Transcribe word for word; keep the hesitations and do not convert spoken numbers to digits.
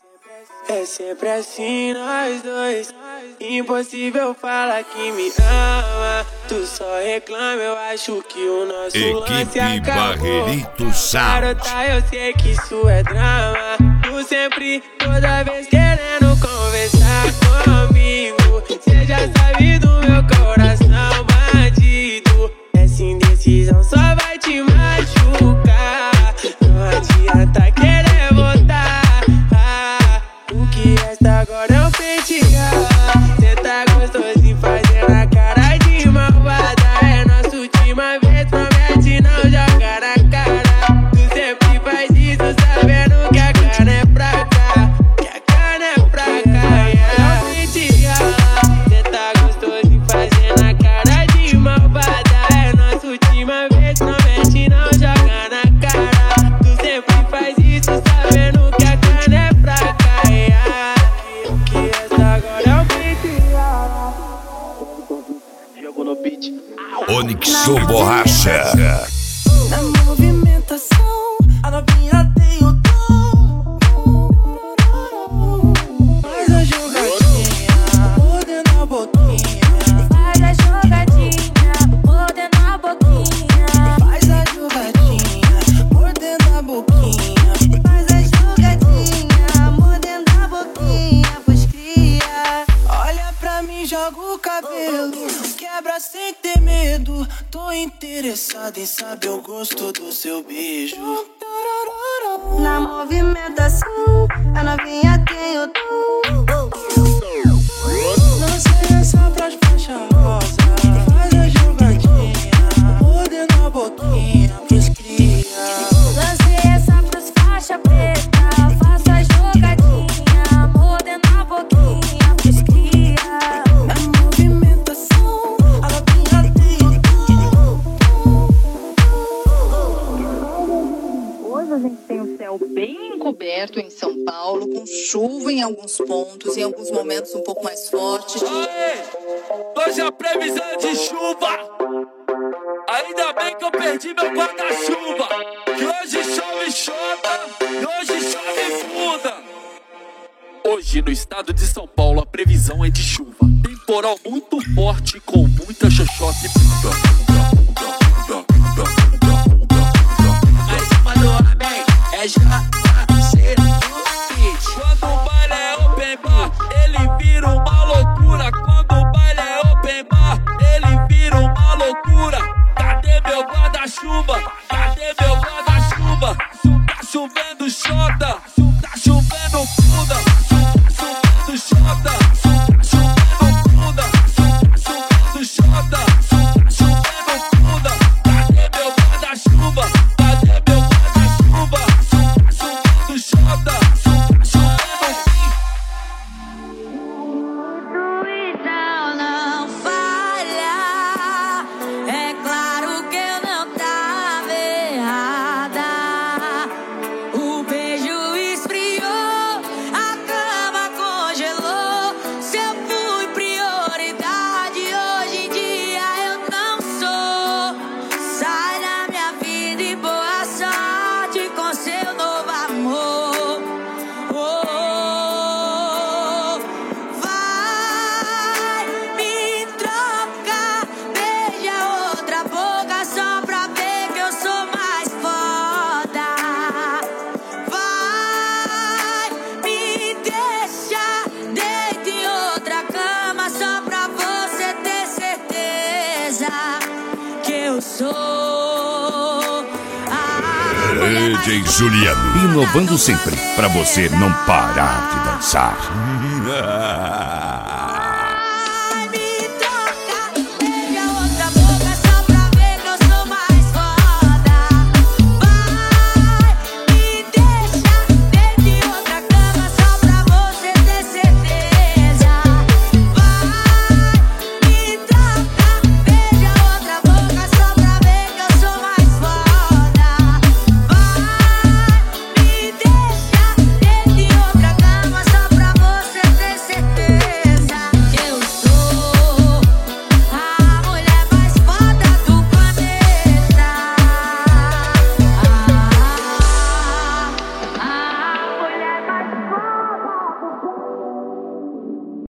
É sempre assim nós dois. Impossível falar que me ama. Tu só reclama, eu acho que o nosso lance acabou. Equipe Barreirito Sound. Garota, eu sei que isso é drama. Tu sempre, toda vez querendo conversar comigo. Cê já sabe do meu coração bandido. Essa indecisão só vai te machucar. Não adianta querer voltar. Ah, o que resta agora é o pentear. Cê tá gostoso e fazendo a cara de malvada. É nossa última vez, promete não jogar na cara. Tu sempre faz isso sabendo que a cara é pra cá. Que a cara é pra cá, yeah. Cê tá gostoso e fazendo a cara de malvada. É nossa última vez, promete não jogar na cara. Tu sempre faz isso sabendo que a cara é pra cá, yeah. O que resta agora é o pentear. Jogo no beat. Onyx ou Borracha. Na movimentação, a novinha tem o dom. Faz a jogadinha, mordendo a boquinha. Faz a jogadinha, mordendo a boquinha. Faz a jogadinha, mordendo a boquinha. Faz a jogadinha, mordendo a boquinha. Pois cria, olha pra mim, joga o cabelo. Quebra sem ter medo. Tô interessado em saber o gosto do seu beijo. Na movimentação, a novinha tem o dom. Lancei essa pras faixa rosa. Faz a jogadinha, mordendo a boquinha. Pois cria. Lancei essa pros faixa preta. Faço a jogadinha, mordendo a boquinha. Pois cria. Na movimentação, a novinha tem o dom. Hoje a gente tem o céu bem encoberto em São Paulo, com chuva em alguns pontos, em alguns momentos um pouco mais forte. Aê! Hoje a previsão é de chuva. Ainda bem que eu perdi meu guarda-chuva. Que hoje chove chota, e hoje chove funda. Hoje no estado de São Paulo a previsão é de chuva. Temporal muito forte com muita xoxota e bunda. Mas mano, amém, é já cheiro do beat. Quando o baile é open bar, ele vira uma loucura. Quando o baile é open bar, ele vira uma loucura. Cadê meu guarda-chuva? Cadê meu guarda-chuva? Tá chovendo xota, tá chovendo funda. Tá chovendo xota, tá chovendo funda. Tá chovendo xota, tá chovendo funda. Cadê meu guarda-chuva? Cadê meu guarda-chuva? Tá chovendo xota, tá chovendo funda. Intuição não falha. É claro que eu não tava errada. O beijo esfriou, a cama congelou. Se eu fui prioridade, hoje em dia eu não sou. Sai da minha vida e boa sorte com seu novo amor. Oh, vai me trocar, beija outra boca só pra ver que eu sou mais foda. Vai me deixar, deita em outra cama só pra você ter certeza que eu sou a mulher mais D J Juliano, inovando sempre pra você não parar de dançar.